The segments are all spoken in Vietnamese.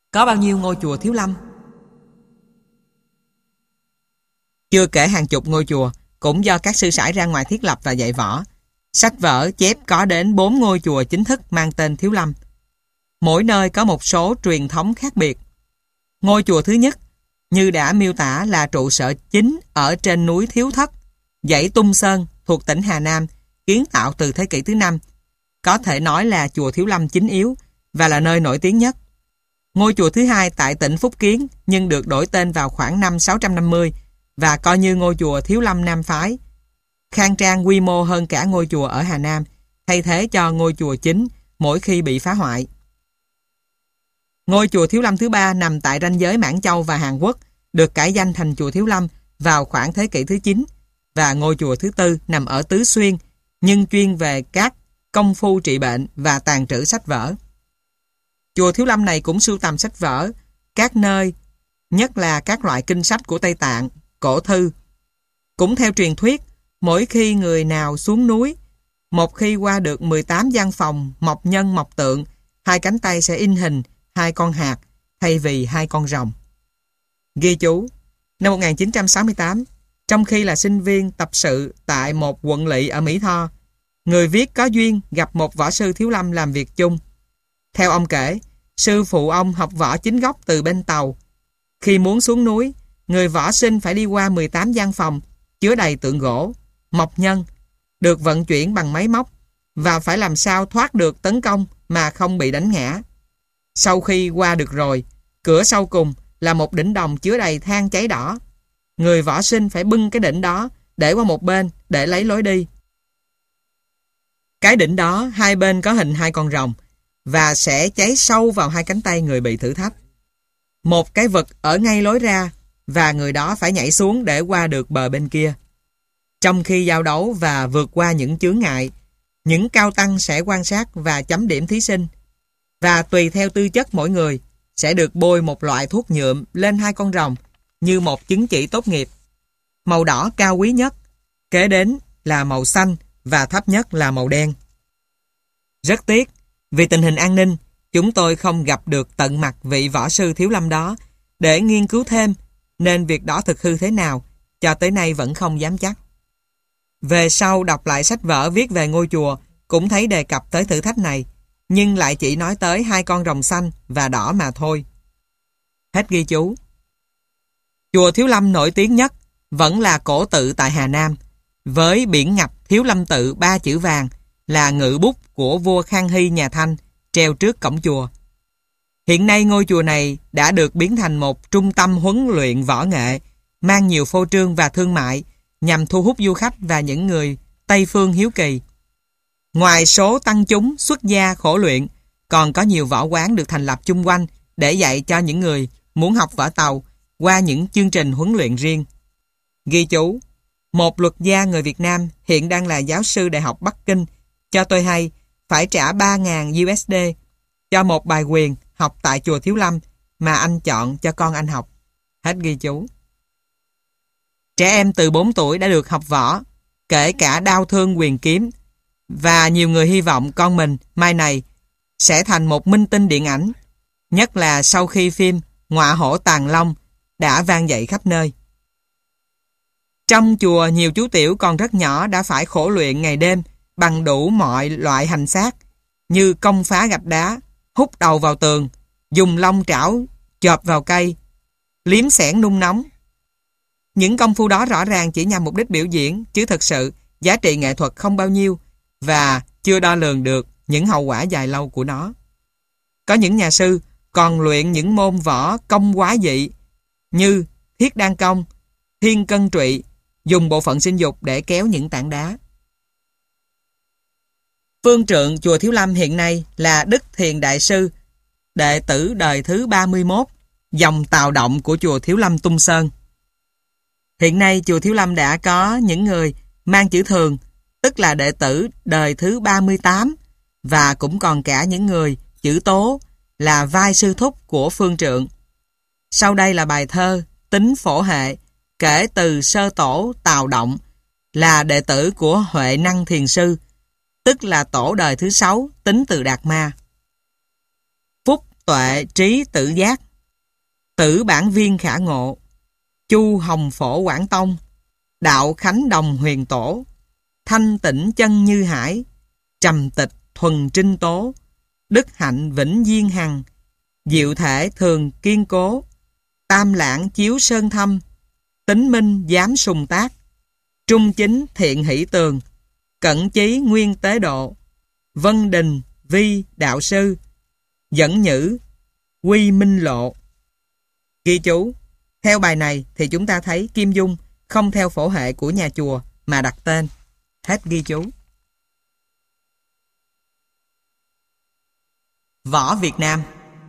Có bao nhiêu ngôi chùa Thiếu Lâm? Chưa kể hàng chục ngôi chùa cũng do các sư sãi ra ngoài thiết lập và dạy võ. Sách vở chép có đến 4 ngôi chùa chính thức mang tên Thiếu Lâm. Mỗi nơi có một số truyền thống khác biệt. Ngôi chùa thứ nhất, như đã miêu tả, là trụ sở chính ở trên núi Thiếu Thất, dãy Tung Sơn thuộc tỉnh Hà Nam, kiến tạo từ thế kỷ thứ 5. Có thể nói là chùa Thiếu Lâm chính yếu và là nơi nổi tiếng nhất. Ngôi chùa thứ hai tại tỉnh Phúc Kiến nhưng được đổi tên vào khoảng năm 650 và coi như ngôi chùa Thiếu Lâm Nam Phái. Khang trang quy mô hơn cả ngôi chùa ở Hà Nam, thay thế cho ngôi chùa chính mỗi khi bị phá hoại. Ngôi chùa Thiếu Lâm thứ ba nằm tại ranh giới Mãn Châu và Hàn Quốc, được cải danh thành chùa Thiếu Lâm vào khoảng thế kỷ thứ 9. Và ngôi chùa thứ tư nằm ở Tứ Xuyên, nhưng chuyên về các công phu trị bệnh và tàng trữ sách vở. Chùa Thiếu Lâm này cũng sưu tầm sách vở các nơi, nhất là các loại kinh sách của Tây Tạng, cổ thư. Cũng theo truyền thuyết, mỗi khi người nào xuống núi, một khi qua được 18 gian phòng mộc nhân mộc tượng, hai cánh tay sẽ in hình hai con hạt thay vì hai con rồng. Ghi chú: năm 1968, trong khi là sinh viên tập sự tại một quận lỵ ở Mỹ Tho, người viết có duyên gặp một võ sư Thiếu Lâm làm việc chung. Theo ông kể, sư phụ ông học võ chính gốc từ bên Tàu. Khi muốn xuống núi, người võ sinh phải đi qua 18 gian phòng chứa đầy tượng gỗ, mộc nhân, được vận chuyển bằng máy móc và phải làm sao thoát được tấn công mà không bị đánh ngã. Sau khi qua được rồi, cửa sau cùng là một đỉnh đồng chứa đầy than cháy đỏ. Người võ sinh phải bưng cái đỉnh đó để qua một bên để lấy lối đi. Cái đỉnh đó hai bên có hình hai con rồng và sẽ cháy sâu vào hai cánh tay người bị thử thách. Một cái vực ở ngay lối ra và người đó phải nhảy xuống để qua được bờ bên kia. Trong khi giao đấu và vượt qua những chướng ngại, những cao tăng sẽ quan sát và chấm điểm thí sinh. Và tùy theo tư chất mỗi người, sẽ được bôi một loại thuốc nhuộm lên hai con rồng như một chứng chỉ tốt nghiệp. Màu đỏ cao quý nhất, kế đến là màu xanh và thấp nhất là màu đen. Rất tiếc, vì tình hình an ninh, chúng tôi không gặp được tận mặt vị võ sư Thiếu Lâm đó để nghiên cứu thêm, nên việc đó thực hư thế nào, cho tới nay vẫn không dám chắc. Về sau đọc lại sách vở viết về ngôi chùa, cũng thấy đề cập tới thử thách này, nhưng lại chỉ nói tới hai con rồng xanh và đỏ mà thôi. Hết ghi chú. Chùa Thiếu Lâm nổi tiếng nhất vẫn là cổ tự tại Hà Nam, với biển ngập Thiếu Lâm tự 3 chữ vàng là ngự bút của vua Khang Hy nhà Thanh treo trước cổng chùa. Hiện nay ngôi chùa này đã được biến thành một trung tâm huấn luyện võ nghệ, mang nhiều phô trương và thương mại nhằm thu hút du khách và những người Tây phương hiếu kỳ. Ngoài số tăng chúng xuất gia khổ luyện, còn có nhiều võ quán được thành lập chung quanh để dạy cho những người muốn học võ Tàu qua những chương trình huấn luyện riêng. Ghi chú: một luật gia người Việt Nam hiện đang là giáo sư Đại học Bắc Kinh cho tôi hay phải trả 3.000 USD cho một bài quyền học tại chùa Thiếu Lâm mà anh chọn cho con anh học. Hết ghi chú. Trẻ em từ 4 tuổi đã được học võ, kể cả đao thương quyền kiếm, và nhiều người hy vọng con mình mai này sẽ thành một minh tinh điện ảnh, nhất là sau khi phim Ngọa Hổ Tàng Long đã vang dậy khắp nơi. Trong chùa, nhiều chú tiểu còn rất nhỏ đã phải khổ luyện ngày đêm bằng đủ mọi loại hành xác như công phá gạch đá, hút đầu vào tường, dùng lông trảo chộp vào cây, liếm xẻng nung nóng. Những công phu đó rõ ràng chỉ nhằm mục đích biểu diễn, chứ thực sự giá trị nghệ thuật không bao nhiêu và chưa đo lường được những hậu quả dài lâu của nó. Có những nhà sư còn luyện những môn võ công quá dị như thiết đan công, thiên cân trụy, dùng bộ phận sinh dục để kéo những tảng đá. Phương trượng chùa Thiếu Lâm hiện nay là Đức Thiền Đại Sư, đệ tử đời thứ 31, dòng Tào Động của chùa Thiếu Lâm Tung Sơn. Hiện nay chùa Thiếu Lâm đã có những người mang chữ thường, tức là đệ tử đời thứ 38, và cũng còn cả những người chữ tố là vai sư thúc của phương trượng. Sau đây là bài thơ Tính Phổ Hệ kể từ sơ tổ Tào Động là đệ tử của Huệ Năng Thiền Sư, tức là tổ đời thứ 6 tính từ Đạt Ma. Phúc tuệ trí tự giác, tử bản viên khả ngộ, chu hồng phổ quảng tông, đạo khánh đồng huyền tổ, thanh tịnh chân như hải, trầm tịch thuần trinh tố, đức hạnh vĩnh viên hằng, diệu thể thường kiên cố, tam lãng chiếu sơn thâm, tính minh dám sùng tác, trung chính thiện hỷ tường, cẩn chí nguyên tế độ, vân đình vi đạo sư, dẫn nhữ quy minh lộ. Ghi chú, theo bài này thì chúng ta thấy Kim Dung không theo phổ hệ của nhà chùa mà đặt tên. Hết ghi chú. Võ Việt Nam.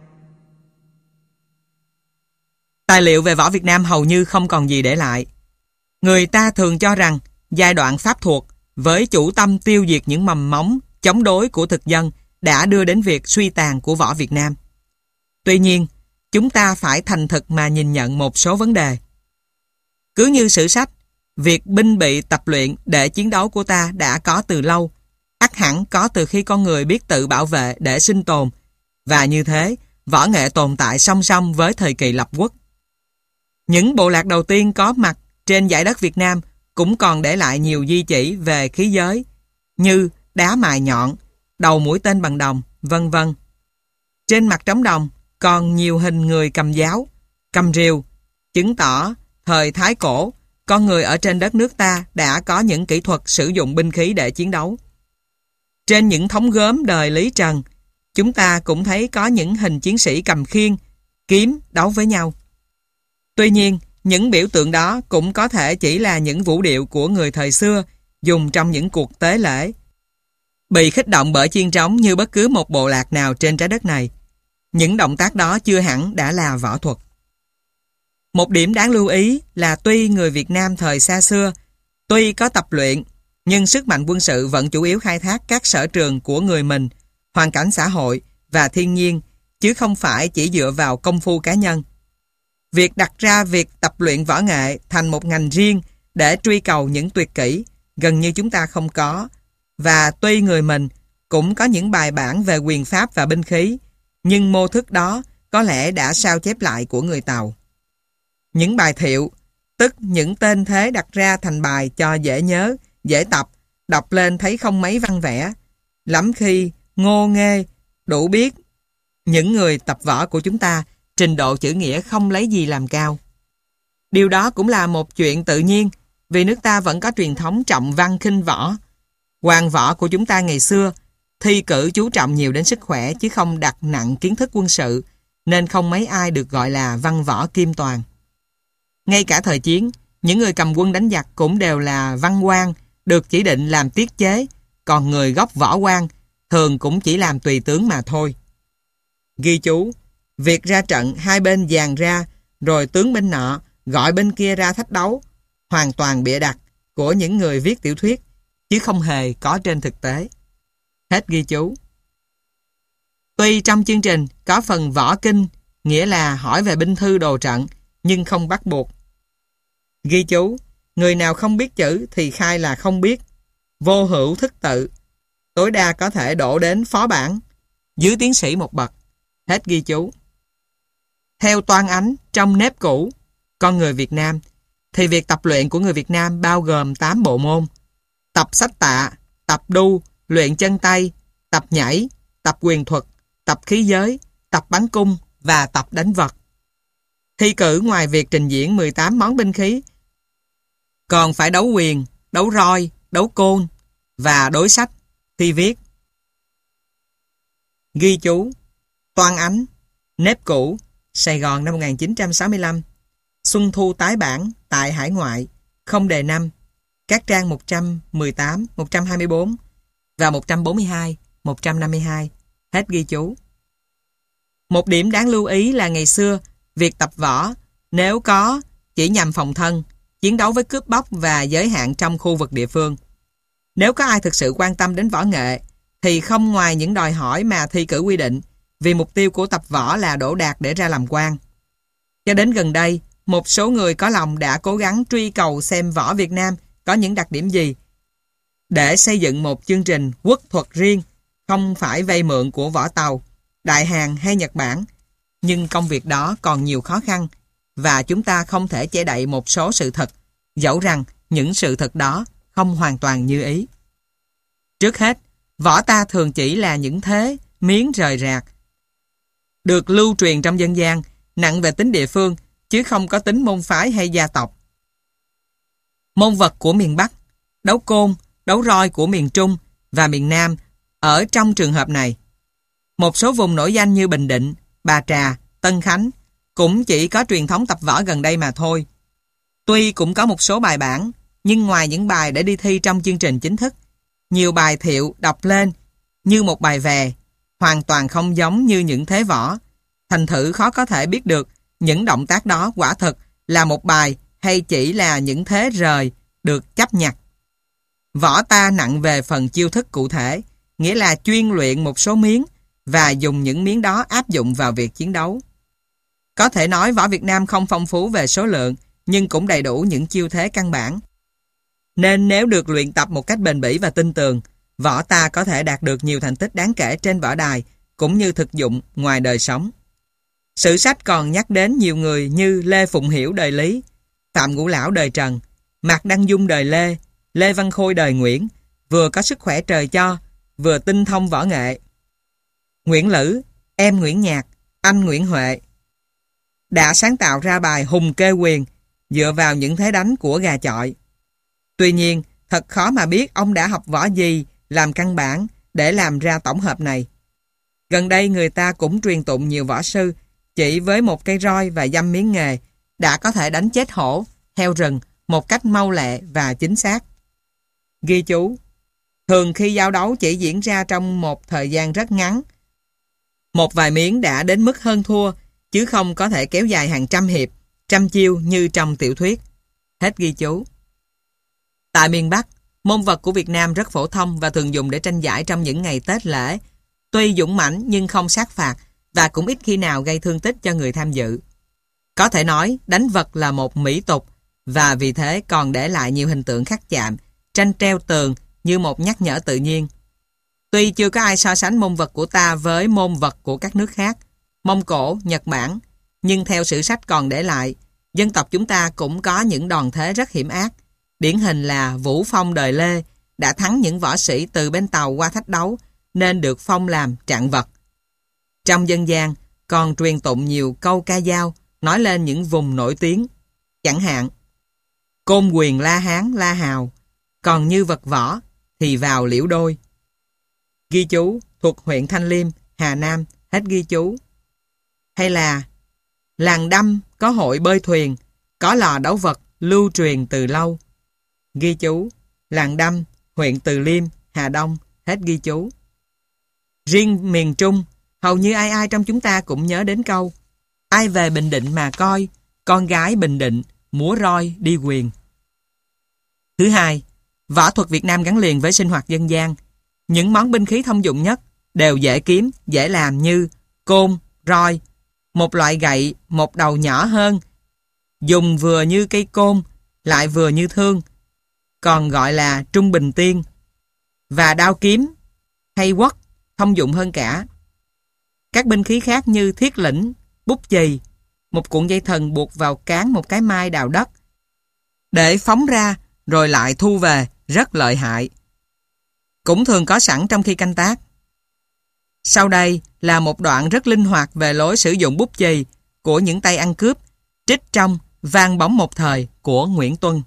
Tài liệu về võ Việt Nam hầu như không còn gì để lại. Người ta thường cho rằng giai đoạn Pháp thuộc với chủ tâm tiêu diệt những mầm móng chống đối của thực dân đã đưa đến việc suy tàn của võ Việt Nam. Tuy nhiên, chúng ta phải thành thực mà nhìn nhận một số vấn đề. Cứ như sử sách, việc binh bị tập luyện để chiến đấu của ta đã có từ lâu, ắt hẳn có từ khi con người biết tự bảo vệ để sinh tồn, và như thế, võ nghệ tồn tại song song với thời kỳ lập quốc. Những bộ lạc đầu tiên có mặt trên dải đất Việt Nam cũng còn để lại nhiều di chỉ về khí giới, như đá mài nhọn, đầu mũi tên bằng đồng, vân vân. Trên mặt trống đồng còn nhiều hình người cầm giáo, cầm rìu, chứng tỏ thời Thái Cổ, con người ở trên đất nước ta đã có những kỹ thuật sử dụng binh khí để chiến đấu. Trên những thống gốm đời Lý Trần, chúng ta cũng thấy có những hình chiến sĩ cầm khiên, kiếm đấu với nhau. Tuy nhiên, những biểu tượng đó cũng có thể chỉ là những vũ điệu của người thời xưa dùng trong những cuộc tế lễ, bị khích động bởi chiên trống như bất cứ một bộ lạc nào trên trái đất này. Những động tác đó chưa hẳn đã là võ thuật. Một điểm đáng lưu ý là tuy người Việt Nam thời xa xưa, tuy có tập luyện, nhưng sức mạnh quân sự vẫn chủ yếu khai thác các sở trường của người mình, hoàn cảnh xã hội và thiên nhiên, chứ không phải chỉ dựa vào công phu cá nhân. Việc đặt ra việc tập luyện võ nghệ thành một ngành riêng để truy cầu những tuyệt kỹ gần như chúng ta không có, và tuy người mình cũng có những bài bản về quyền pháp và binh khí, nhưng mô thức đó có lẽ đã sao chép lại của người Tàu. Những bài thiệu, tức những tên thế đặt ra thành bài cho dễ nhớ, dễ tập, đọc lên thấy không mấy văn vẽ, lắm khi ngô nghê, đủ biết. Những người tập võ của chúng ta trình độ chữ nghĩa không lấy gì làm cao. Điều đó cũng là một chuyện tự nhiên, vì nước ta vẫn có truyền thống trọng văn khinh võ. Hoàng võ của chúng ta ngày xưa thi cử chú trọng nhiều đến sức khỏe chứ không đặt nặng kiến thức quân sự, nên không mấy ai được gọi là văn võ kim toàn. Ngay cả thời chiến, những người cầm quân đánh giặc cũng đều là văn quan, được chỉ định làm tiết chế, còn người gốc võ quan thường cũng chỉ làm tùy tướng mà thôi. Ghi chú, việc ra trận hai bên dàn ra, rồi tướng bên nọ gọi bên kia ra thách đấu, hoàn toàn bịa đặt của những người viết tiểu thuyết, chứ không hề có trên thực tế. Hết ghi chú. Tuy trong chương trình có phần võ kinh, nghĩa là hỏi về binh thư đồ trận, nhưng không bắt buộc. Ghi chú, người nào không biết chữ thì khai là không biết, vô hữu thức tự, tối đa có thể đổ đến phó bản, dưới tiến sĩ một bậc. Hết ghi chú. Theo Toan Ánh trong nếp cũ, con người Việt Nam, thì việc tập luyện của người Việt Nam bao gồm 8 bộ môn: tập sách tạ, tập đu, luyện chân tay, tập nhảy, tập quyền thuật, tập khí giới, tập bắn cung và tập đánh vật. Thi cử ngoài việc trình diễn 18 món binh khí, còn phải đấu quyền, đấu roi, đấu côn và đối sách, thi viết. Ghi chú, Toan Ánh, nếp cũ, Sài Gòn năm 1965, Xuân Thu tái bản tại hải ngoại, không đề 5, các trang 118, 124 và 142, 152. Hết ghi chú. Một điểm đáng lưu ý là ngày xưa, việc tập võ, nếu có, chỉ nhằm phòng thân, chiến đấu với cướp bóc và giới hạn trong khu vực địa phương. Nếu có ai thực sự quan tâm đến võ nghệ, thì không ngoài những đòi hỏi mà thi cử quy định, vì mục tiêu của tập võ là đỗ đạt để ra làm quan. Cho đến gần đây, một số người có lòng đã cố gắng truy cầu xem võ Việt Nam có những đặc điểm gì, để xây dựng một chương trình quốc thuật riêng, không phải vay mượn của võ Tàu, Đại Hàn hay Nhật Bản, nhưng công việc đó còn nhiều khó khăn và chúng ta không thể che đậy một số sự thật, dẫu rằng những sự thật đó không hoàn toàn như ý. Trước hết, võ ta thường chỉ là những thế, miếng rời rạc, được lưu truyền trong dân gian, nặng về tính địa phương, chứ không có tính môn phái hay gia tộc. Môn vật của miền Bắc, đấu côn, đấu roi của miền Trung và miền Nam ở trong trường hợp này. Một số vùng nổi danh như Bình Định, Bà Trà, Tân Khánh cũng chỉ có truyền thống tập võ gần đây mà thôi. Tuy cũng có một số bài bản, nhưng ngoài những bài để đi thi trong chương trình chính thức, nhiều bài thiệu đọc lên như một bài về, hoàn toàn không giống như những thế võ. Thành thử khó có thể biết được những động tác đó quả thực là một bài hay chỉ là những thế rời được chấp nhặt. Võ ta nặng về phần chiêu thức cụ thể, nghĩa là chuyên luyện một số miếng và dùng những miếng đó áp dụng vào việc chiến đấu. Có thể nói võ Việt Nam không phong phú về số lượng, nhưng cũng đầy đủ những chiêu thế căn bản. Nên nếu được luyện tập một cách bền bỉ và tinh tường, võ ta có thể đạt được nhiều thành tích đáng kể trên võ đài, cũng như thực dụng ngoài đời sống. Sử sách còn nhắc đến nhiều người như Lê Phụng Hiểu đời Lý, Phạm Ngũ Lão đời Trần, Mạc Đăng Dung đời Lê, Lê Văn Khôi đời Nguyễn, vừa có sức khỏe trời cho, vừa tinh thông võ nghệ. Nguyễn Lữ, em Nguyễn Nhạc, anh Nguyễn Huệ đã sáng tạo ra bài Hùng Kê Quyền dựa vào những thế đánh của gà chọi. Tuy nhiên, thật khó mà biết ông đã học võ gì làm căn bản để làm ra tổng hợp này. Gần đây người ta cũng truyền tụng nhiều võ sư chỉ với một cây roi và dăm miếng nghề đã có thể đánh chết hổ, heo rừng một cách mau lẹ và chính xác. Ghi chú: thường khi giao đấu chỉ diễn ra trong một thời gian rất ngắn, một vài miếng đã đến mức hơn thua, chứ không có thể kéo dài hàng trăm hiệp, trăm chiêu như trong tiểu thuyết. Hết ghi chú. Tại miền Bắc, môn vật của Việt Nam rất phổ thông và thường dùng để tranh giải trong những ngày Tết lễ. Tuy dũng mãnh nhưng không sát phạt và cũng ít khi nào gây thương tích cho người tham dự. Có thể nói đánh vật là một mỹ tục và vì thế còn để lại nhiều hình tượng khắc chạm, tranh treo tường như một nhắc nhở tự nhiên. Tuy chưa có ai so sánh môn vật của ta với môn vật của các nước khác, Mông Cổ, Nhật Bản, nhưng theo sử sách còn để lại, dân tộc chúng ta cũng có những đòn thế rất hiểm ác. Điển hình là Vũ Phong đời Lê đã thắng những võ sĩ từ bên Tàu qua thách đấu nên được phong làm trạng vật. Trong dân gian còn truyền tụng nhiều câu ca dao nói lên những vùng nổi tiếng. Chẳng hạn: Côn quyền La Hán La Hào, còn như vật võ thì vào liễu đôi. Ghi chú: thuộc huyện Thanh Liêm, Hà Nam. Hết ghi chú. Hay là làng Đâm có hội bơi thuyền, có lò đấu vật lưu truyền từ lâu. Ghi chú: làng Đâm, huyện Từ Liêm, Hà Đông. Hết ghi chú. Riêng miền Trung, hầu như ai ai trong chúng ta cũng nhớ đến câu: ai về Bình Định mà coi, con gái Bình Định múa roi đi quyền. Thứ hai, võ thuật Việt Nam gắn liền với sinh hoạt dân gian. Những món binh khí thông dụng nhất đều dễ kiếm, dễ làm như côn, roi, một loại gậy một đầu nhỏ hơn, dùng vừa như cây côn lại vừa như thương, còn gọi là trung bình tiên, và đao kiếm hay quất thông dụng hơn cả. Các binh khí khác như thiết lĩnh, bút chì, một cuộn dây thần buộc vào cán một cái mai đào đất để phóng ra rồi lại thu về rất lợi hại, cũng thường có sẵn trong khi canh tác. Sau đây là một đoạn rất linh hoạt về lối sử dụng bút chì của những tay ăn cướp, trích trong Vang bóng một thời của Nguyễn Tuân.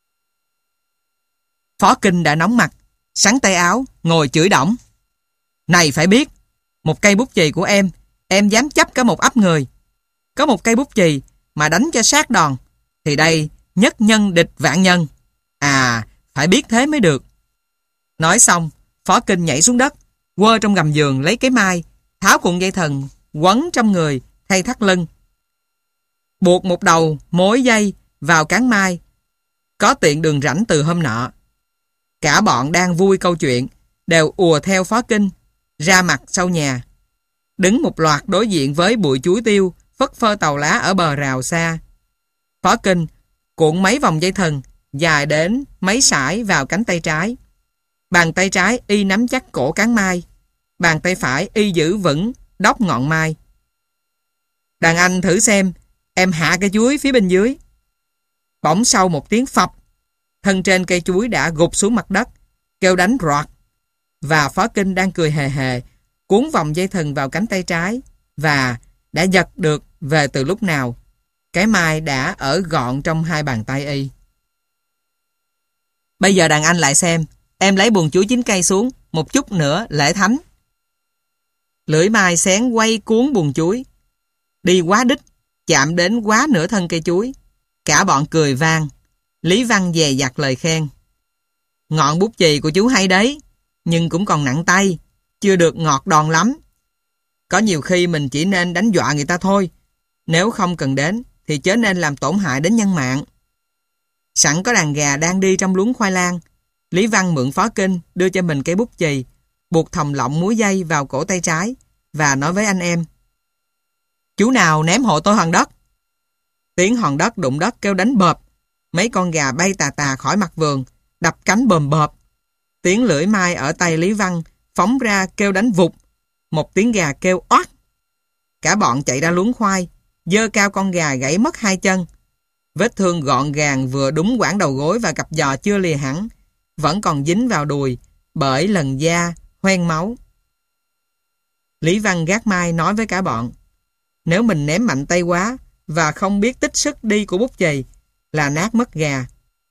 Phó Kinh đã nóng mặt, sắn tay áo, ngồi chửi đổng: này phải biết, một cây bút chì của em dám chấp cả một ấp người. Có một cây bút chì mà đánh cho sát đòn, thì đây nhất nhân địch vạn nhân. À, phải biết thế mới được. Nói xong, Phó Kinh nhảy xuống đất, quơ trong gầm giường lấy cái mai, tháo cuộn dây thần quấn trong người thay thắt lưng, buộc một đầu mối dây vào cán mai, có tiện đường rảnh từ hôm nọ. Cả bọn đang vui câu chuyện đều ùa theo Phó Kinh ra mặt sau nhà, đứng một loạt đối diện với bụi chuối tiêu phất phơ tàu lá ở bờ rào xa. Phó Kinh cuộn mấy vòng dây thần dài đến mấy sải vào cánh tay trái. Bàn tay trái y nắm chắc cổ cán mai, bàn tay phải y giữ vững đốc ngọn mai. Đàn anh thử xem, em hạ cây chuối phía bên dưới. Bỗng sau một tiếng phập, thân trên cây chuối đã gục xuống mặt đất, kêu đánh roạt. Và Phó Kinh đang cười hề hề, cuốn vòng dây thừng vào cánh tay trái và đã giật được về từ lúc nào. Cái mai đã ở gọn trong hai bàn tay y. Bây giờ đàn anh lại xem, em lấy buồng chuối chín cây xuống, một chút nữa lễ thánh. Lưỡi mai xén quay cuốn buồng chuối, đi quá đích, chạm đến quá nửa thân cây chuối. Cả bọn cười vang. Lý Văn dè dặt lời khen. Ngọn bút chì của chú hay đấy, nhưng cũng còn nặng tay, chưa được ngọt đòn lắm. Có nhiều khi mình chỉ nên đánh dọa người ta thôi. Nếu không cần đến, thì chớ nên làm tổn hại đến nhân mạng. Sẵn có đàn gà đang đi trong luống khoai lang, Lý Văn mượn Phó Kinh đưa cho mình cây bút chì, buộc thòng lọng múa dây vào cổ tay trái và nói với anh em. Chú nào ném hộ tôi hòn đất. Tiếng hòn đất đụng đất kêu đánh bợp. Mấy con gà bay tà tà khỏi mặt vườn, đập cánh bờm bợp. Tiếng lưỡi mai ở tay Lý Văn phóng ra kêu đánh vụt. Một tiếng gà kêu oát. Cả bọn chạy ra luống khoai, giơ cao con gà gãy mất hai chân. Vết thương gọn gàng vừa đúng quãng đầu gối và cặp giò chưa lìa hẳn, vẫn còn dính vào đùi bởi lần da hoen máu. Lý Văn gác mai nói với cả bọn. Nếu mình ném mạnh tay quá và không biết tích sức đi của bút chì là nát mất gà.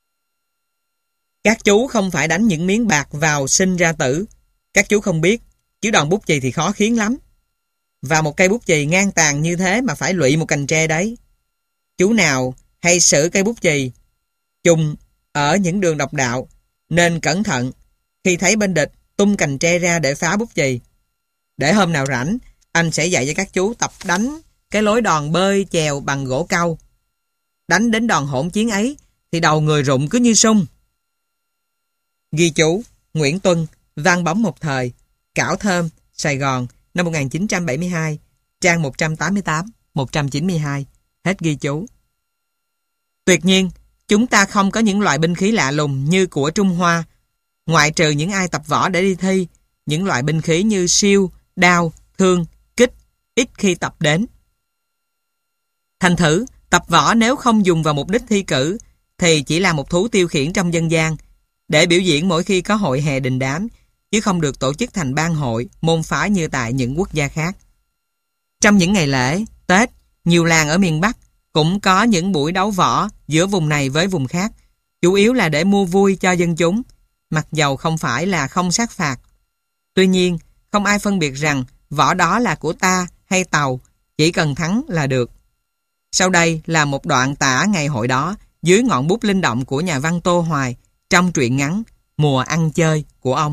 Các chú không phải đánh những miếng bạc vào sinh ra tử. Các chú không biết, chứ đòn bút chì thì khó khiến lắm. Và một cây bút chì ngang tàn như thế mà phải lụy một cành tre đấy. Chú nào hay sử cây bút chì chung ở những đường độc đạo nên cẩn thận khi thấy bên địch tung cành tre ra để phá bút chì. Để hôm nào rảnh, anh sẽ dạy cho các chú tập đánh cái lối đòn bơi chèo bằng gỗ cau. Đánh đến đòn hỗn chiến ấy thì đầu người rụng cứ như sung. Ghi chú Nguyễn Tuân, Văn bóng một thời, Cảo Thơm, Sài Gòn, năm 1972, trang 188, 192. Hết ghi chú. Tuyệt nhiên, chúng ta không có những loại binh khí lạ lùng như của Trung Hoa. Ngoại trừ những ai tập võ để đi thi, những loại binh khí như siêu, đao, thương, kích ít khi tập đến. Thành thử, tập võ nếu không dùng vào mục đích thi cử thì chỉ là một thú tiêu khiển trong dân gian để biểu diễn mỗi khi có hội hè đình đám, chứ không được tổ chức thành ban hội, môn phái như tại những quốc gia khác. Trong những ngày lễ, Tết, nhiều làng ở miền Bắc cũng có những buổi đấu võ giữa vùng này với vùng khác, chủ yếu là để mua vui cho dân chúng, mặc dầu không phải là không sát phạt. Tuy nhiên, không ai phân biệt rằng võ đó là của ta hay Tàu, chỉ cần thắng là được. Sau đây là một đoạn tả ngày hội đó dưới ngọn bút linh động của nhà văn Tô Hoài trong truyện ngắn Mùa ăn chơi của ông.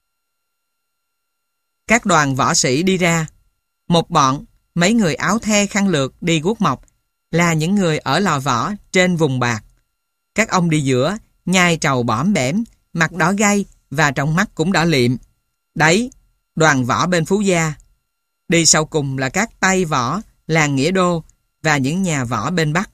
Các đoàn võ sĩ đi ra. Một bọn, mấy người áo the khăn lược đi guốc mộc là những người ở lò võ trên vùng bạc. Các ông đi giữa, nhai trầu bõm bẻm, mặt đỏ gay và trong mắt cũng đỏ liệm. Đấy, đoàn võ bên Phú Gia. Đi sau cùng là các tay võ, làng Nghĩa Đô và những nhà võ bên Bắc.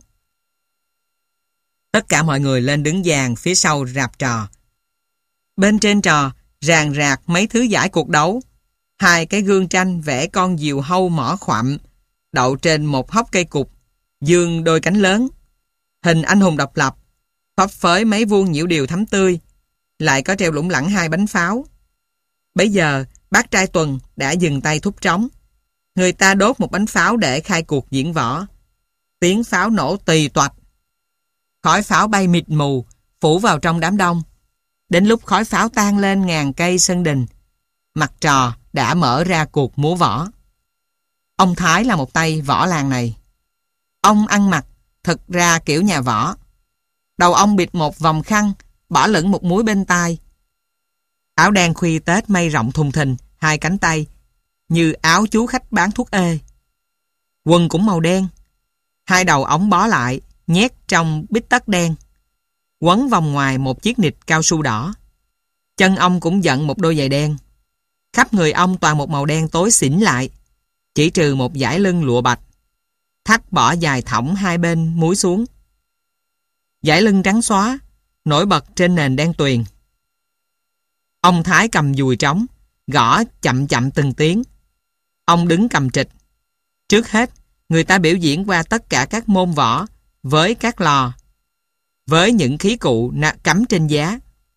Tất cả mọi người lên đứng dàn phía sau rạp trò. Bên trên trò, ràng rạc mấy thứ giải cuộc đấu. 2 cái gương tranh vẽ con diều hâu mỏ khoặm, đậu trên một hốc cây cục, dương đôi cánh lớn. Hình anh hùng độc lập, phấp phới mấy vuông nhiễu điều thắm tươi, lại có treo lủng lẳng 2 bánh pháo. Bấy giờ, bác trai Tuần đã dừng tay thúc trống. Người ta đốt một bánh pháo để khai cuộc diễn võ. Tiếng pháo nổ tì toạch. Khói pháo bay mịt mù, phủ vào trong đám đông. Đến lúc khói pháo tan lên ngàn cây sân đình, mặt trò đã mở ra cuộc múa võ. Ông Thái là một tay võ làng này. Ông ăn mặc thực ra kiểu nhà võ. Đầu ông bịt một vòng khăn, bỏ lửng một múi bên tai. Áo đen khuy tết may rộng thùng thình, 2 cánh tay, như áo chú khách bán thuốc ê. Quần cũng màu đen. 2 đầu ống bó lại, nhét trong bít tất đen. Quấn vòng ngoài một chiếc nịt cao su đỏ. Chân ông cũng dận một đôi giày đen. Khắp người ông toàn một màu đen tối xỉn lại, chỉ trừ một dải lưng lụa bạch. Thắt bỏ dài thõng 2 bên múi xuống. Dải lưng trắng xóa, nổi bật trên nền đen tuyền. Ông Thái cầm dùi trống, gõ chậm chậm từng tiếng. Ông đứng cầm trịch. Trước hết, người ta biểu diễn qua tất cả các môn võ với các lò, với những khí cụ cắm trên giá.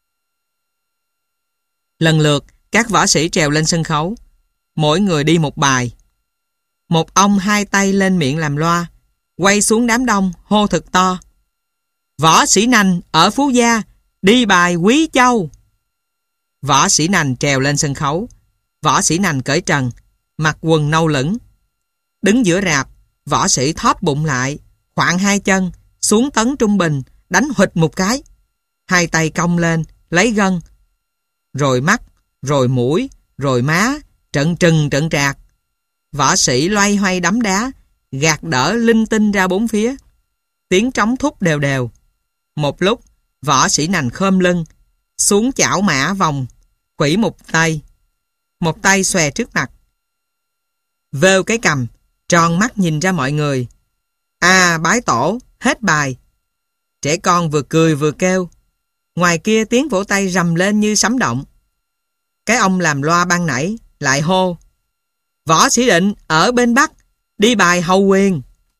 Lần lượt, các võ sĩ trèo lên sân khấu, mỗi người đi một bài. Một ông hai tay lên miệng làm loa, quay xuống đám đông hô thật to: "Võ sĩ Nành ở Phú Gia đi bài Quý Châu." Võ sĩ Nành trèo lên sân khấu. Võ sĩ Nành cởi trần, mặc quần nâu lửng. Đứng giữa rạp, võ sĩ thóp bụng lại, khoạng hai chân, xuống tấn trung bình, đánh huỵch một cái. Hai tay cong lên, lấy gân. Rồi mắt, rồi mũi, rồi má, trận trừng trận trạc. Võ sĩ loay hoay đấm đá, gạt đỡ linh tinh ra bốn phía. Tiếng trống thúc đều đều. Một lúc, võ sĩ Nành khom lưng, xuống chảo mã vòng, quỷ một tay xòe trước mặt, vêu cái cằm, tròn mắt nhìn ra mọi người. Bái tổ, hết bài. Trẻ con vừa cười vừa kêu. Ngoài kia tiếng vỗ tay rầm lên như sấm động. Cái ông làm loa ban nãy lại hô: "Võ sĩ Định ở bên Bắc đi bài Hầu Quyền."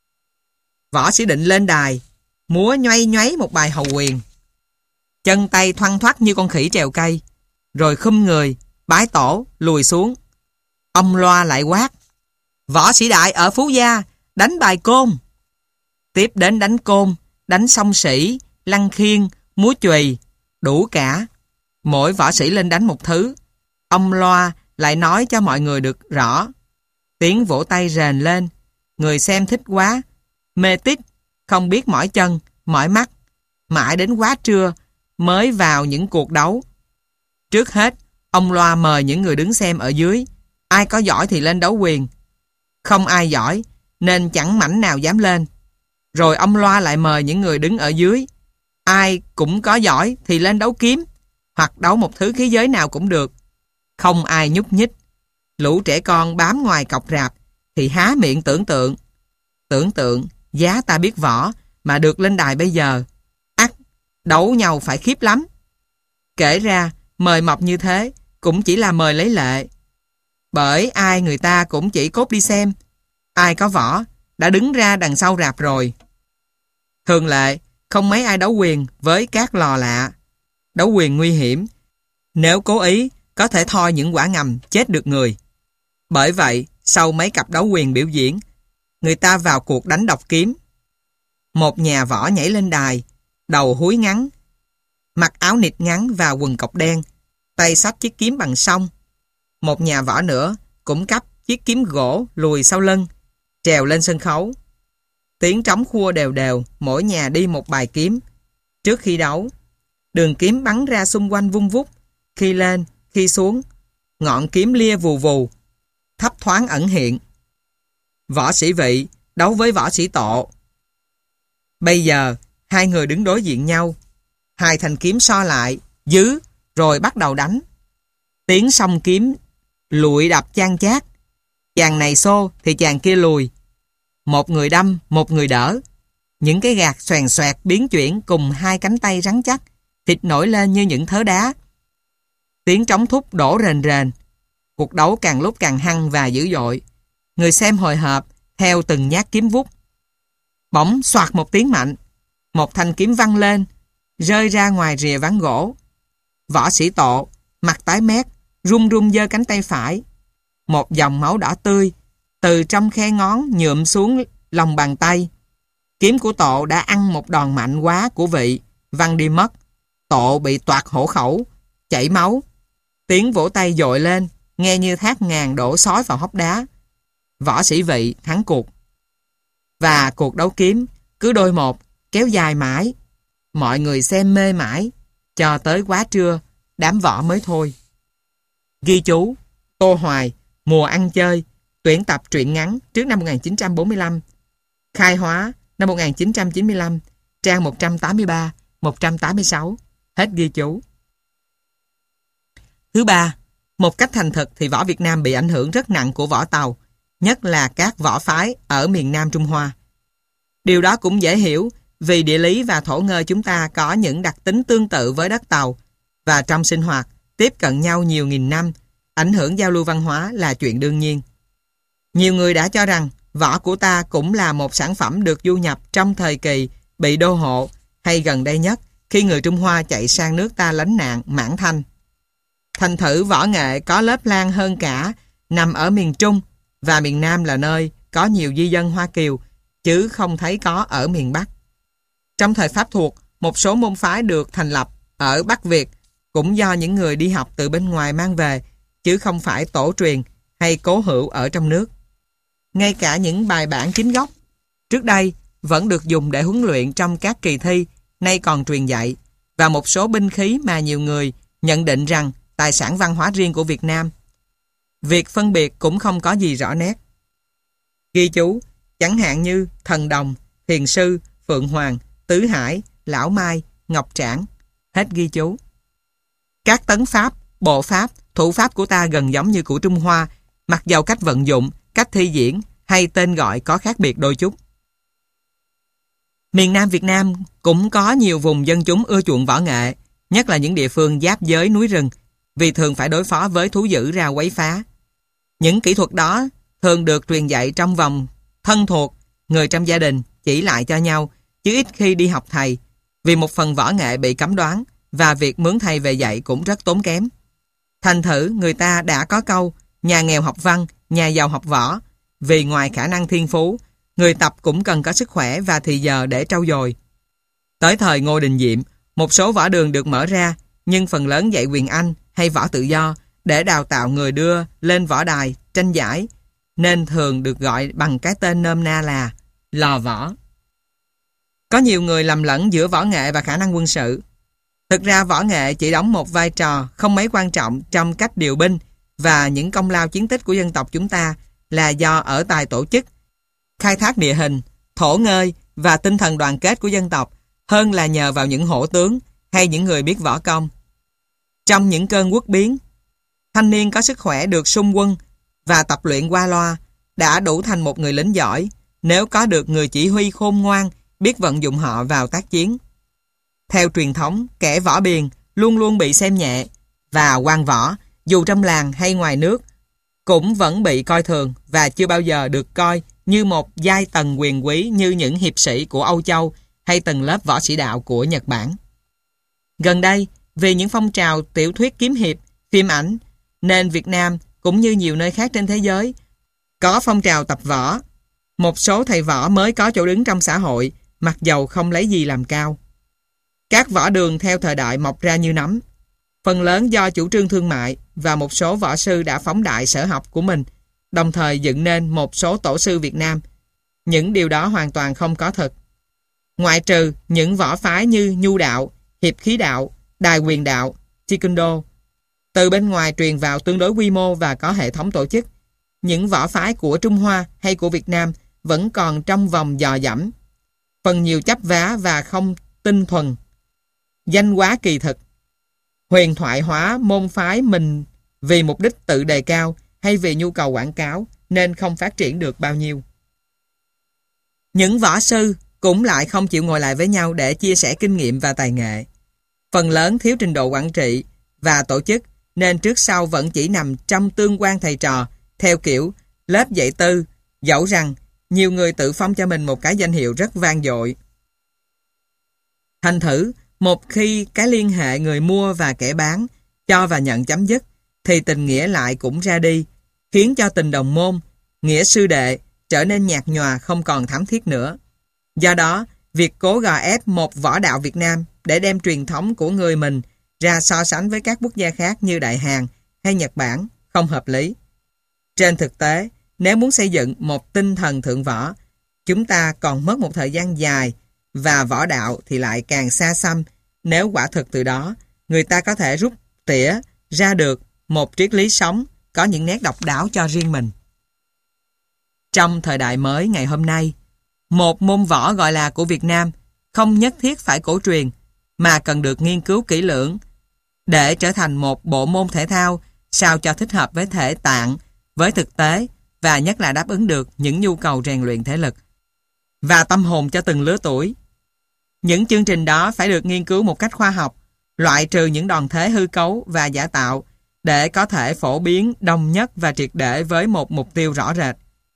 Võ sĩ Định lên đài, múa nhoay nhoáy một bài Hầu Quyền. Chân tay thoăn thoắt như con khỉ trèo cây, rồi khum người, bái tổ, lùi xuống. Ông loa lại quát: "Võ sĩ Đại ở Phú Gia đánh bài Côn." Tiếp đến đánh côn, đánh song sĩ, lăng khiên, múa chùy, đủ cả. Mỗi võ sĩ lên đánh một thứ. Ông loa lại nói cho mọi người được rõ. Tiếng vỗ tay rền lên. Người xem thích quá, mê tít, không biết mỏi chân, mỏi mắt. Mãi đến quá trưa mới vào những cuộc đấu. Trước hết, ông loa mời những người đứng xem ở dưới. Ai có giỏi thì lên đấu quyền. Không ai giỏi, nên chẳng mảnh nào dám lên. Rồi ông loa lại mời những người đứng ở dưới. Ai cũng có giỏi thì lên đấu kiếm, hoặc đấu một thứ khí giới nào cũng được. Không ai nhúc nhích. Lũ trẻ con bám ngoài cọc rạp thì há miệng tưởng tượng. Tưởng tượng, giá ta biết võ mà được lên đài bây giờ. Ắt, đấu nhau phải khiếp lắm. Kể ra, mời mọc như thế cũng chỉ là mời lấy lệ. Bởi ai người ta cũng chỉ cốt đi xem. Ai có võ đã đứng ra đằng sau rạp rồi. Thường lệ, không mấy ai đấu quyền với các lò lạ. Đấu quyền nguy hiểm. Nếu cố ý, có thể thoi những quả ngầm chết được người. Bởi vậy, sau mấy cặp đấu quyền biểu diễn, người ta vào cuộc đánh độc kiếm. Một nhà võ nhảy lên đài, đầu húi ngắn, mặc áo nịt ngắn và quần cộc đen, tay xách chiếc kiếm bằng song. Một nhà võ nữa cũng cắp chiếc kiếm gỗ lùi sau lưng, trèo lên sân khấu. Tiếng trống khua đều đều, mỗi nhà đi một bài kiếm. Trước khi đấu, đường kiếm bắn ra xung quanh vung vút, khi lên, khi xuống, ngọn kiếm lia vù vù, thấp thoáng ẩn hiện. Võ sĩ Vị đấu với võ sĩ Tộ. Bây giờ, hai người đứng đối diện nhau. Hai thanh kiếm so lại, giữ, rồi bắt đầu đánh. Tiếng song kiếm lụi đập chan chát. Chàng này xô thì chàng kia lùi. Một người đâm, một người đỡ. Những cái gạt xoèn xoẹt biến chuyển cùng hai cánh tay rắn chắc, thịt nổi lên như những thớ đá. Tiếng trống thúc đổ rền rền. Cuộc đấu càng lúc càng hăng và dữ dội. Người xem hồi hộp theo từng nhát kiếm vút. Bỗng xoạt một tiếng mạnh, một thanh kiếm văng lên, rơi ra ngoài rìa ván gỗ. Võ sĩ Tộ, mặt tái mét, run run giơ cánh tay phải. Một dòng máu đỏ tươi từ trong khe ngón nhuộm xuống lòng bàn tay. Kiếm của Tộ đã ăn một đòn mạnh quá của Vị, văng đi mất. Tộ bị toạc hổ khẩu, chảy máu. Tiếng vỗ tay dội lên, nghe như thác ngàn đổ xói vào hốc đá. Võ sĩ Vị thắng cuộc. Và cuộc đấu kiếm cứ đôi một, kéo dài mãi. Mọi người xem mê mãi, cho tới quá trưa, đám võ mới thôi. Ghi chú: Tô Hoài, Mùa ăn chơi, tuyển tập truyện ngắn trước năm 1945. Khai hóa năm 1995, trang 183, 186. Hết ghi chú. Thứ ba, một cách thành thực thì võ Việt Nam bị ảnh hưởng rất nặng của võ Tàu, nhất là các võ phái ở miền Nam Trung Hoa. Điều đó cũng dễ hiểu vì địa lý và thổ ngơ chúng ta có những đặc tính tương tự với đất Tàu, và trong sinh hoạt tiếp cận nhau nhiều nghìn năm, ảnh hưởng giao lưu văn hóa là chuyện đương nhiên. Nhiều người đã cho rằng võ của ta cũng là một sản phẩm được du nhập trong thời kỳ bị đô hộ, hay gần đây nhất khi người Trung Hoa chạy sang nước ta lánh nạn Mãn Thanh. Thành thử võ nghệ có lớp lan hơn cả nằm ở miền Trung, và miền Nam là nơi có nhiều di dân Hoa Kiều, chứ không thấy có ở miền Bắc. Trong thời Pháp thuộc, một số môn phái được thành lập ở Bắc Việt cũng do những người đi học từ bên ngoài mang về, chứ không phải tổ truyền hay cố hữu ở trong nước. Ngay cả những bài bản chính gốc trước đây vẫn được dùng để huấn luyện trong các kỳ thi, nay còn truyền dạy, và một số binh khí mà nhiều người nhận định rằng tài sản văn hóa riêng của Việt Nam. Việc phân biệt cũng không có gì rõ nét. Ghi chú, chẳng hạn như Thần Đồng, Thiền Sư, Phượng Hoàng, Tứ Hải, Lão Mai, Ngọc Trảng. Hết ghi chú. Các tấn pháp, bộ pháp, thủ pháp của ta gần giống như của Trung Hoa, mặc dầu cách vận dụng, cách thi diễn hay tên gọi có khác biệt đôi chút. Miền Nam Việt Nam cũng có nhiều vùng dân chúng ưa chuộng võ nghệ, nhất là những địa phương giáp giới núi rừng, vì thường phải đối phó với thú dữ ra quấy phá. Những kỹ thuật đó thường được truyền dạy trong vòng thân thuộc, người trong gia đình chỉ lại cho nhau, chứ ít khi đi học thầy, vì một phần võ nghệ bị cấm đoán và việc mướn thầy về dạy cũng rất tốn kém. Thành thử người ta đã có câu nhà nghèo học văn, nhà giàu học võ, vì ngoài khả năng thiên phú, người tập cũng cần có sức khỏe và thì giờ để trau dồi. Tới thời Ngô Đình Diệm, một số võ đường được mở ra, nhưng phần lớn dạy quyền Anh hay võ tự do để đào tạo người đưa lên võ đài, tranh giải, nên thường được gọi bằng cái tên nôm na là lò võ. Có nhiều người lầm lẫn giữa võ nghệ và khả năng quân sự. Thực ra võ nghệ chỉ đóng một vai trò không mấy quan trọng trong cách điều binh, và những công lao chiến tích của dân tộc chúng ta là do ở tài tổ chức, khai thác địa hình, thổ ngơi và tinh thần đoàn kết của dân tộc, hơn là nhờ vào những hổ tướng hay những người biết võ công. Trong những cơn quốc biến, thanh niên có sức khỏe được xung quân và tập luyện qua loa đã đủ thành một người lính giỏi, nếu có được người chỉ huy khôn ngoan biết vận dụng họ vào tác chiến. Theo truyền thống, kẻ võ biền luôn luôn bị xem nhẹ, và quan võ, dù trong làng hay ngoài nước, cũng vẫn bị coi thường và chưa bao giờ được coi như một giai tầng quyền quý như những hiệp sĩ của Âu Châu hay tầng lớp võ sĩ đạo của Nhật Bản. Gần đây, vì những phong trào tiểu thuyết kiếm hiệp, phim ảnh, nên Việt Nam cũng như nhiều nơi khác trên thế giới có phong trào tập võ. Một số thầy võ mới có chỗ đứng trong xã hội, mặc dầu không lấy gì làm cao. Các võ đường theo thời đại mọc ra như nấm, phần lớn do chủ trương thương mại, và một số võ sư đã phóng đại sở học của mình, đồng thời dựng nên một số tổ sư Việt Nam. Những điều đó hoàn toàn không có thật. Ngoại trừ những võ phái như Nhu đạo, Hiệp khí đạo, Đài quyền đạo, Taekwondo, từ bên ngoài truyền vào tương đối quy mô và có hệ thống tổ chức, những võ phái của Trung Hoa hay của Việt Nam vẫn còn trong vòng dò dẫm, phần nhiều chấp vá và không tinh thuần, danh hóa kỳ thực, huyền thoại hóa môn phái mình vì mục đích tự đề cao hay vì nhu cầu quảng cáo, nên không phát triển được bao nhiêu. Những võ sư cũng lại không chịu ngồi lại với nhau để chia sẻ kinh nghiệm và tài nghệ. Phần lớn thiếu trình độ quản trị và tổ chức, nên trước sau vẫn chỉ nằm trong tương quan thầy trò, theo kiểu lớp dạy tư, dẫu rằng nhiều người tự phong cho mình một cái danh hiệu rất vang dội. Thành thử, một khi cái liên hệ người mua và kẻ bán, cho và nhận chấm dứt, thì tình nghĩa lại cũng ra đi, khiến cho tình đồng môn, nghĩa sư đệ trở nên nhạt nhòa, không còn thắm thiết nữa. Do đó, việc cố gò ép một võ đạo Việt Nam để đem truyền thống của người mình ra so sánh với các quốc gia khác như Đại Hàn hay Nhật Bản không hợp lý. Trên thực tế, nếu muốn xây dựng một tinh thần thượng võ, chúng ta còn mất một thời gian dài, và võ đạo thì lại càng xa xăm, nếu quả thực từ đó người ta có thể rút tỉa ra được một triết lý sống có những nét độc đáo cho riêng mình. Trong thời đại mới ngày hôm nay, một môn võ gọi là của Việt Nam không nhất thiết phải cổ truyền, mà cần được nghiên cứu kỹ lưỡng để trở thành một bộ môn thể thao sao cho thích hợp với thể tạng, với thực tế, và nhất là đáp ứng được những nhu cầu rèn luyện thể lực và tâm hồn cho từng lứa tuổi. Những chương trình đó phải được nghiên cứu một cách khoa học, loại trừ những đòn thế hư cấu và giả tạo, để có thể phổ biến đồng nhất và triệt để với một mục tiêu rõ rệt.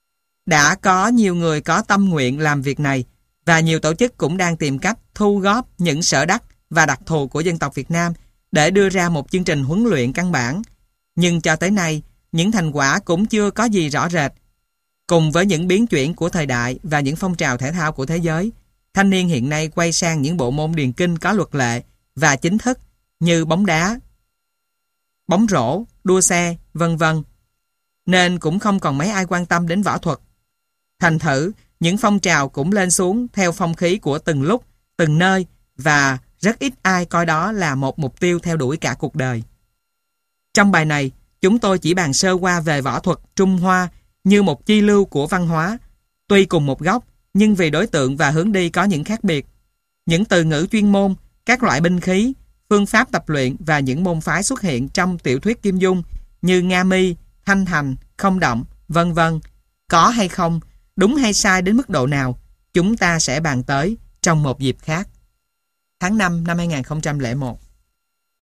Đã có nhiều người có tâm nguyện làm việc này và nhiều tổ chức cũng đang tìm cách thu góp những sở đắc và đặc thù của dân tộc Việt Nam để đưa ra một chương trình huấn luyện căn bản. Nhưng cho tới nay, những thành quả cũng chưa có gì rõ rệt. Cùng với những biến chuyển của thời đại và những phong trào thể thao của thế giới, thanh niên hiện nay quay sang những bộ môn điền kinh có luật lệ và chính thức như bóng đá, bóng rổ, đua xe, vân vân. Nên cũng không còn mấy ai quan tâm đến võ thuật. Thành thử, những phong trào cũng lên xuống theo phong khí của từng lúc, từng nơi và rất ít ai coi đó là một mục tiêu theo đuổi cả cuộc đời. Trong bài này, chúng tôi chỉ bàn sơ qua về võ thuật Trung Hoa như một chi lưu của văn hóa, tuy cùng một gốc nhưng vì đối tượng và hướng đi có những khác biệt. Những từ ngữ chuyên môn, các loại binh khí, phương pháp tập luyện và những môn phái xuất hiện trong tiểu thuyết Kim Dung như Nga Mi, Thanh Thành, Không Động, vân vân, có hay không, đúng hay sai đến mức độ nào, chúng ta sẽ bàn tới trong một dịp khác. Tháng 5 năm 2001